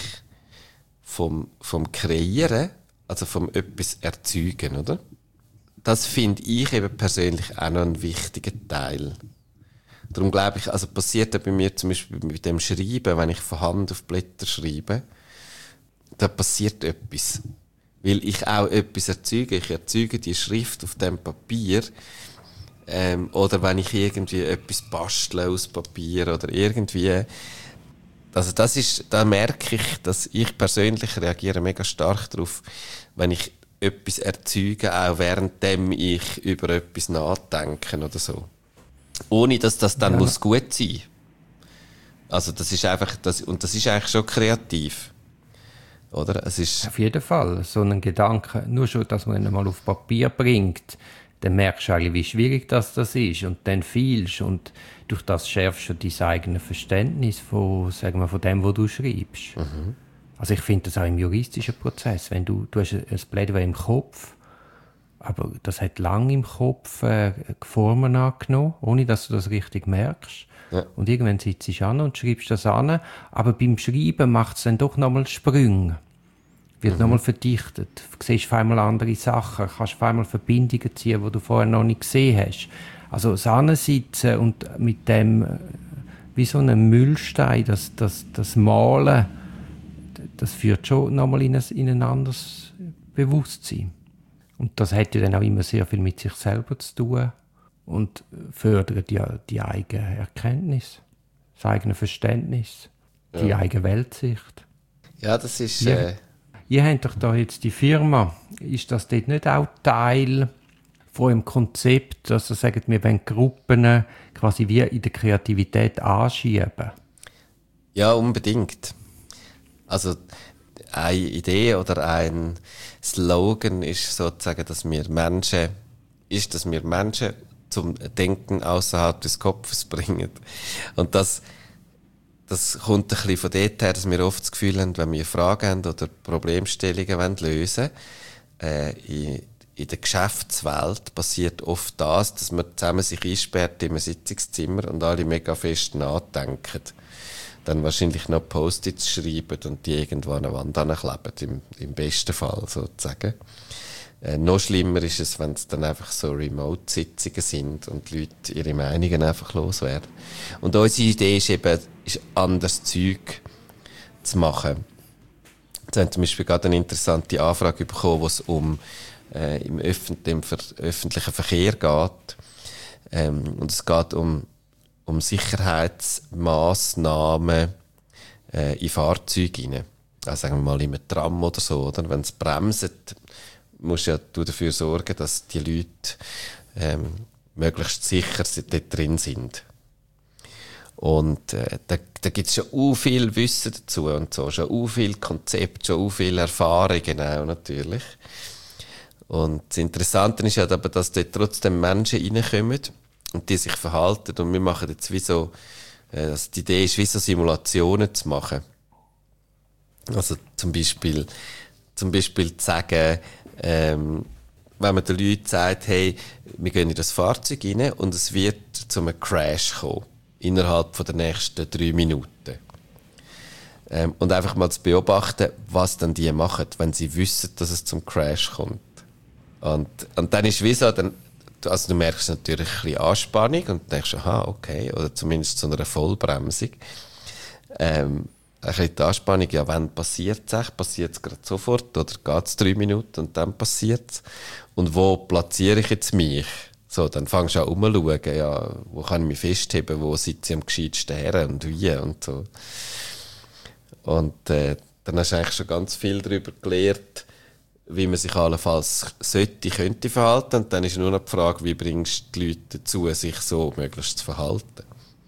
vom, vom Kreieren, also vom etwas Erzeugen, oder? Das finde ich eben persönlich auch noch einen wichtigen Teil. Darum glaube ich, also passiert ja bei mir zum Beispiel mit dem Schreiben, wenn ich von Hand auf Blätter schreibe, da passiert etwas. Weil ich auch etwas erzeuge. Ich erzeuge die Schrift auf dem Papier. Ähm, oder wenn ich irgendwie etwas bastle aus Papier oder irgendwie. Also das ist, da merke ich, dass ich persönlich reagiere mega stark darauf, wenn ich etwas erzeuge, auch währenddem ich über etwas nachdenke oder so. Ohne, dass das dann Ja. muss gut sein. Also das ist einfach, das, und das ist eigentlich schon kreativ. Oder? Es ist, Auf jeden Fall. So einen Gedanken, nur schon, dass man ihn mal auf Papier bringt, dann merkst du eigentlich, wie schwierig das, das ist. Und dann fühlst und durch das schärfst du dein eigenes Verständnis von, sagen wir, von dem, was du schreibst. Mhm. Also ich finde das auch im juristischen Prozess. Wenn du, du hast ein Plädoyer im Kopf, aber das hat lange im Kopf äh, Formen angenommen, ohne dass du das richtig merkst. Ja. Und irgendwann sitzt du an und schreibst das an. Aber beim Schreiben macht es dann doch nochmal Sprünge. Wird Mhm. nochmal verdichtet. Du siehst auf einmal andere Sachen. Kannst auf einmal Verbindungen ziehen, die du vorher noch nicht gesehen hast. Also das Ansitzen und mit dem, äh, wie so einem Müllstein, das, das, das Malen, das führt schon nochmal in ein, in ein anderes Bewusstsein. Und das hat ja dann auch immer sehr viel mit sich selber zu tun und fördert ja die eigene Erkenntnis, das eigene Verständnis, die Ja. eigene Weltsicht. ja, das ist, Ja. äh, Ihr habt doch da jetzt die Firma. Ist das dort nicht auch Teil von dem Konzept, dass ihr sagt, wir wollen Gruppen quasi wie in der Kreativität anschieben? ja, unbedingt. Also, eine Idee oder ein Slogan ist sozusagen, dass wir Menschen, ist, dass wir Menschen zum Denken außerhalb des Kopfes bringen. Und das, das kommt ein bisschen von dort her, dass wir oft das Gefühl haben, wenn wir Fragen haben oder Problemstellungen wollen lösen, äh, in, in der Geschäftswelt passiert oft das, dass man zusammen sich einsperrt in einem Sitzungszimmer und alle mega fest nachdenken. Dann wahrscheinlich noch Post-its schreiben und die irgendwo an der Wand ankleben, im, im besten Fall sozusagen. Äh, noch schlimmer ist es, wenn es dann einfach so Remote-Sitzungen sind und die Leute ihre Meinungen einfach loswerden. Und unsere Idee ist eben, ist anderes Zeug zu machen. Jetzt haben wir zum Beispiel gerade eine interessante Anfrage bekommen, wo es um äh, im, Öffent im Ver öffentlichen Verkehr geht. Ähm, und es geht um um Sicherheitsmaßnahmen äh, in Fahrzeugen rein. also sagen wir mal in einem Tram oder so, oder? Wenn es bremset, musst ja du dafür sorgen, dass die Leute ähm, möglichst sicher dort drin sind. Und äh, da, da gibt es schon u viel Wissen dazu und so, schon u viel Konzept, schon u viel Erfahrungen auch natürlich. Und das Interessante ist ja aber, dass dort trotzdem Menschen reinkommen und die sich verhalten. Und wir machen jetzt wie so, äh, also die Idee ist, wie so Simulationen zu machen. Also zum Beispiel, zum Beispiel zu sagen, ähm, wenn man den Leuten sagt, hey, wir gehen in das Fahrzeug rein und es wird zu einem Crash kommen. Innerhalb von der nächsten drei Minuten. Ähm, und einfach mal zu beobachten, was dann die machen, wenn sie wissen, dass es zum Crash kommt. Und, und dann ist wie so, dann, also du merkst natürlich ein bisschen Anspannung und denkst, aha, okay, oder zumindest so eine Vollbremsung. Ähm, ein bisschen die Anspannung, ja, wann passiert es? Passiert es gerade sofort oder geht es drei Minuten und dann passiert es? Und wo platziere ich jetzt mich? So, dann fängst du an umzuschauen, ja, wo kann ich mich festheben, wo sitze ich am gescheitsten her und wie und so. Und äh, dann hast du eigentlich schon ganz viel darüber gelernt, wie man sich allenfalls sollte, könnte verhalten. Und dann ist nur noch die Frage, wie bringst du die Leute dazu, sich so möglichst zu verhalten.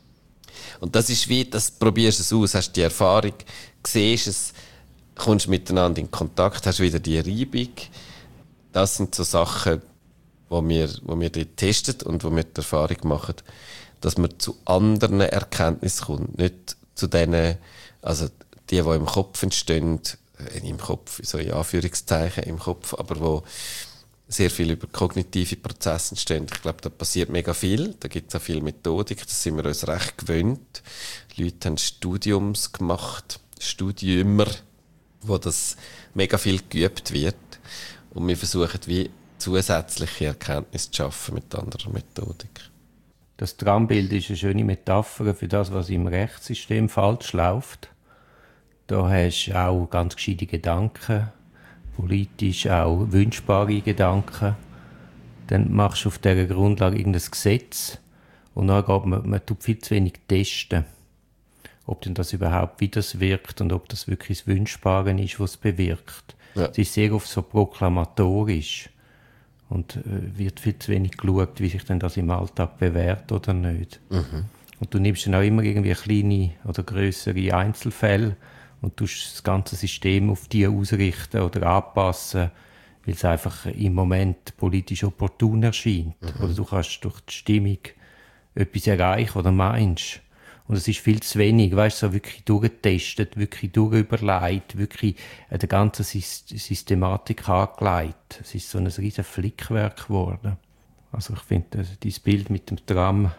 Und das ist wie, das probierst du es aus, hast die Erfahrung, siehst es, kommst miteinander in Kontakt, hast wieder die Reibung. Das sind so Sachen, wo wir, wo wir dort testen und wo wir die Erfahrung machen, dass man zu anderen Erkenntnissen kommt. Nicht zu denen, also die, die im Kopf entstehen, im Kopf, so in Anführungszeichen im Kopf, aber wo sehr viel über kognitive Prozesse entstehen. Ich glaube, da passiert mega viel. Da gibt es auch viel Methodik. Das sind wir uns recht gewöhnt. Die Leute haben Studiums gemacht, Studiumer, wo das mega viel geübt wird. Und wir versuchen, wie zusätzliche Erkenntnisse zu schaffen mit anderer Methodik. Das Trambild ist eine schöne Metapher für das, was im Rechtssystem falsch läuft. Da hast du auch ganz gescheite Gedanken, politisch auch wünschbare Gedanken. Dann machst du auf dieser Grundlage irgendein Gesetz und dann geht man, man tut viel zu wenig testen, ob denn das überhaupt, wie das wirkt und ob das wirklich das Wünschbare ist, was es bewirkt. Ja. Es ist sehr oft so proklamatorisch. Und äh, wird viel zu wenig geschaut, wie sich denn das im Alltag bewährt oder nicht. Mhm. Und du nimmst dann auch immer irgendwie kleine oder grössere Einzelfälle und tust das ganze System auf die ausrichten oder anpassen, weil es einfach im Moment politisch opportun erscheint. Mhm. Oder du kannst durch die Stimmung etwas erreichen oder meinst. Und es ist viel zu wenig, weißt du, so wirklich durchgetestet, wirklich durchüberlegt, wirklich eine ganze Systematik angelegt. Es ist so ein riesen Flickwerk geworden. Also ich finde, dieses Bild mit dem Tram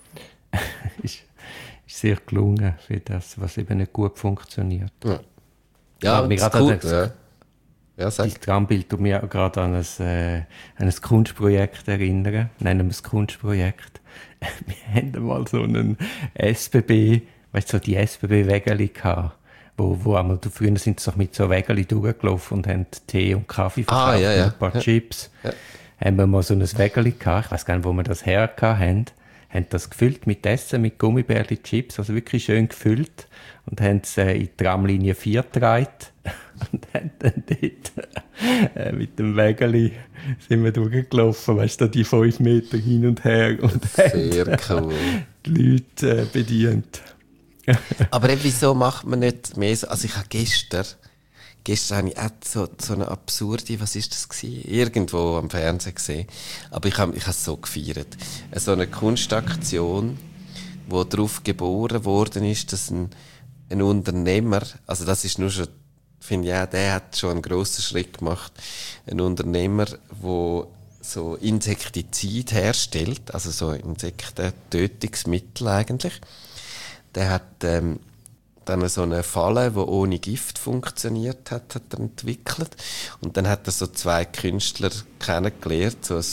ist, ist sehr gelungen für das, was eben nicht gut funktioniert. Ja, ja und das gut, das, ja. Ja, das Trambild tut mich auch gerade an ein, äh, an ein Kunstprojekt erinnern. Nennen wir es Kunstprojekt. Wir hatten mal so einen S B B, weißt du, so die S B B-Wägeli gehabt, wo, wo einmal, früher sind sie doch mit so Wägeli durchgelaufen und haben Tee und Kaffee verkauft ah, ja, ja. und ein paar ja. Chips. Ja. Haben wir mal so ein Wägeli gehabt, ich weiss gar nicht, wo wir das her haben, haben das gefüllt mit Essen, mit Gummibärli, Chips, also wirklich schön gefüllt und haben es äh, in die Tramlinie vier getragen und haben dann dort äh, mit dem Wägeli sind wir durchgelaufen, weißt du, die fünf Meter hin und her und sehr haben cool. die Leute äh, bedient. Aber eben, wieso macht man nicht mehr so, also ich habe gestern, gestern habe ich auch so, so eine absurde, was ist das gewesen? Irgendwo am Fernsehen gesehen, aber ich habe ich habe es so gefeiert. So eine Kunstaktion, wo darauf geboren worden ist, dass ein, ein Unternehmer, also das ist nur schon, finde ich auch, der hat schon einen grossen Schritt gemacht. Ein Unternehmer, der so Insektizid herstellt, also so Insektentötungsmittel eigentlich. Der hat ähm, dann so eine Falle, die ohne Gift funktioniert hat, hat er entwickelt. Und dann hat er so zwei Künstler kennengelernt, so ein,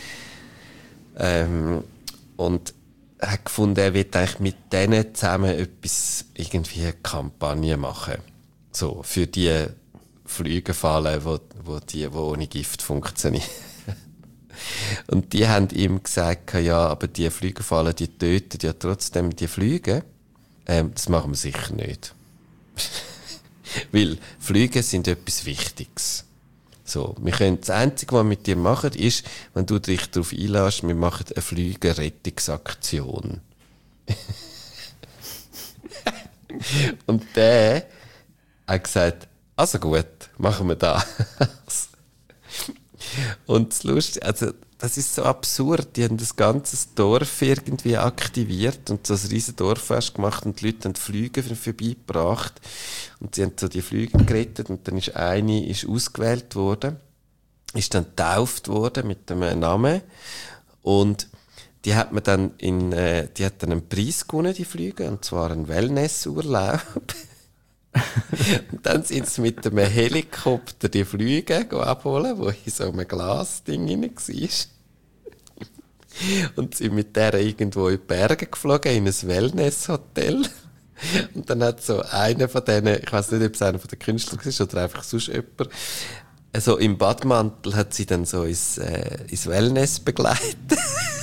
ähm, und er hat gefunden, er wird eigentlich mit denen zusammen etwas, irgendwie eine Kampagne machen. So, für die Flügelfallen, wo, wo die, wo ohne Gift funktionieren. Und die haben ihm gesagt, ja, aber die Flügelfallen, die töten ja trotzdem die Flüge. Ähm, das machen wir sicher nicht. Weil Flüge sind etwas Wichtiges. So, wir können, das Einzige, was wir mit dir machen, ist, wenn du dich darauf einlässt, wir machen eine Flüge-Rettungsaktion. Und der hat gesagt, also gut, machen wir das. Und das Lustige, also, das ist so absurd. Die haben das ganze Dorf irgendwie aktiviert und so ein riesen Dorffest gemacht und die Leute haben Flüge vorbeigebracht. Und sie haben so die Flüge gerettet und dann ist eine ist ausgewählt worden, ist dann getauft worden mit dem Namen und die hat man dann in, äh, die hat dann einen Preis gewonnen, die Flüge, und zwar einen Wellnessurlaub. Und dann sind sie mit einem Helikopter die Flüge abholen, wo in so einem Glasding rein war. Und sind mit der irgendwo in die Berge geflogen, in ein Wellnesshotel. Und dann hat so einer von denen, ich weiss nicht, ob es einer von den Künstlern war oder einfach sonst jemand, also im Badmantel hat sie dann so ins, äh, ins Wellness begleitet.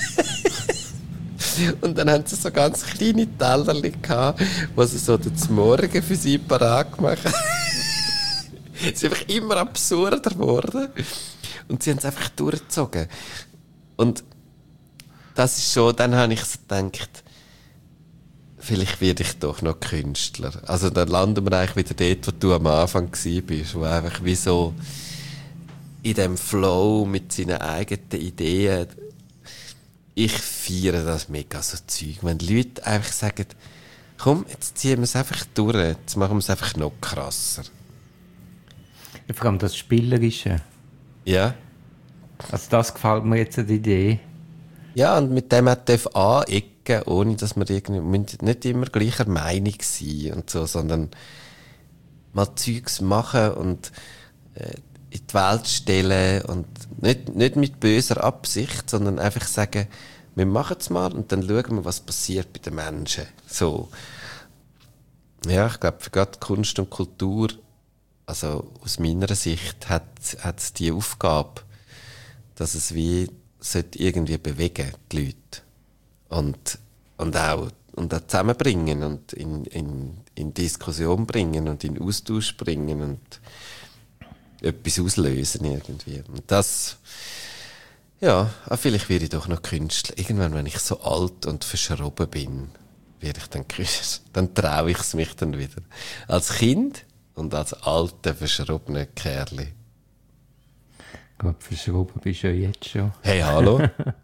Und dann haben sie so ganz kleine Tellerchen gehabt, die sie so zum Morgen für sie parat gemacht haben. Es ist einfach immer absurder geworden. Und sie haben es einfach durchgezogen. Und das ist schon, dann habe ich so gedacht, vielleicht werde ich doch noch Künstler. Also dann landen wir eigentlich wieder dort, wo du am Anfang gewesen bist, wo einfach wie so in dem Flow mit seinen eigenen Ideen. Ich feiere das mega, so Zeug. Wenn die Leute einfach sagen, komm, jetzt ziehen wir es einfach durch, jetzt machen wir es einfach noch krasser. Ja, vor allem das Spielerische. Ja. Also das gefällt mir jetzt die Idee. Ja, und mit dem man darf anecken, ohne dass wir irgendwie nicht immer gleicher Meinung sein und so, sondern mal Zeugs machen und äh, in die Welt stellen und nicht, nicht mit böser Absicht, sondern einfach sagen, wir machen es mal und dann schauen wir, was passiert bei den Menschen. So. Ja, ich glaube, für gerade Kunst und Kultur, also aus meiner Sicht, hat es die Aufgabe, dass es wie sollte irgendwie bewegen, die Leute. Und, und auch, und auch zusammenbringen und in, in, in Diskussion bringen und in Austausch bringen und etwas auslösen irgendwie. Und das, ja, vielleicht werde ich doch noch Künstler. Irgendwann, wenn ich so alt und verschroben bin, werde ich dann Künstler. Dann traue ich es mich dann wieder. Als Kind und als alter, verschrobener Kerl. Gut, verschroben bist du ja jetzt schon. Hey, hallo?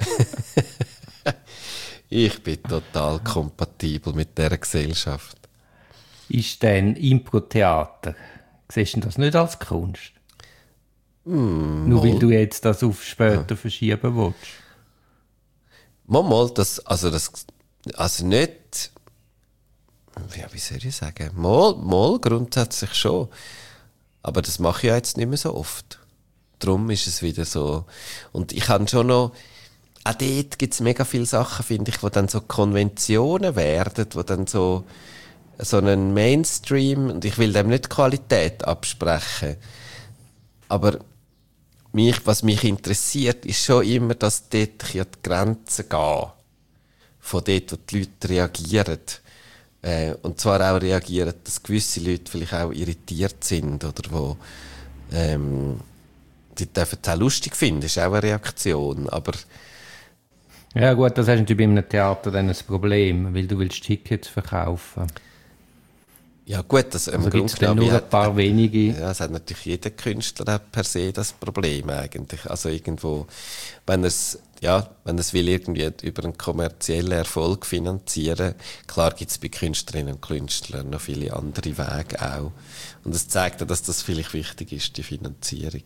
Ich bin total kompatibel mit dieser Gesellschaft. Ist denn Impro-Theater, siehst du das nicht als Kunst? Mm, Nur weil du jetzt das auf später ja. verschieben willst? Mal, mal, das, also das, also nicht, ja, wie soll ich sagen, mal, mal grundsätzlich schon. Aber das mache ich ja jetzt nicht mehr so oft. Darum ist es wieder so. Und ich habe schon noch, auch dort gibt es mega viele Sachen, finde ich, die dann so Konventionen werden, die dann so, so einen Mainstream, und ich will dem nicht Qualität absprechen, aber mich, was mich interessiert, ist schon immer, dass dort ja die Grenzen gehen. Von dort, wo die Leute reagieren. Äh, und zwar auch reagieren, dass gewisse Leute vielleicht auch irritiert sind oder wo, ähm, die dürfen es auch lustig finden, das ist auch eine Reaktion, aber... Ja gut, das hast du natürlich bei einem Theater dann ein Problem, weil du willst Tickets verkaufen. Ja gut, das also gibt es dann nur ein paar hat, wenige. Ja, es hat natürlich jeder Künstler hat per se das Problem eigentlich. Also irgendwo, wenn es ja, wenn es will irgendwie über einen kommerziellen Erfolg finanzieren, klar gibt es bei Künstlerinnen und Künstlern noch viele andere Wege auch. Und es zeigt ja, dass das vielleicht wichtig ist, die Finanzierung.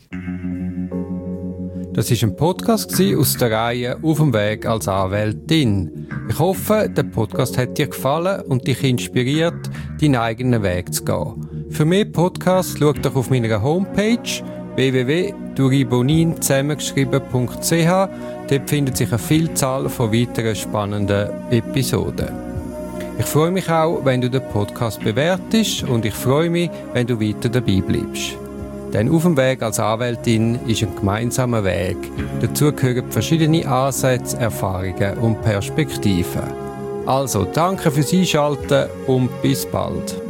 Das war ein Podcast aus der Reihe «Auf dem Weg als Anwältin». Ich hoffe, der Podcast hat dir gefallen und dich inspiriert, deinen eigenen Weg zu gehen. Für mehr Podcasts schau doch auf meiner Homepage w w w punkt duribonin zusammengeschrieben punkt c h. Dort findet sich eine Vielzahl von weiteren spannenden Episoden. Ich freue mich auch, wenn du den Podcast bewertest und ich freue mich, wenn du weiter dabei bleibst. Denn «Auf dem Weg als Anwältin» ist ein gemeinsamer Weg. Dazu gehören verschiedene Ansätze, Erfahrungen und Perspektiven. Also, danke fürs Einschalten und bis bald.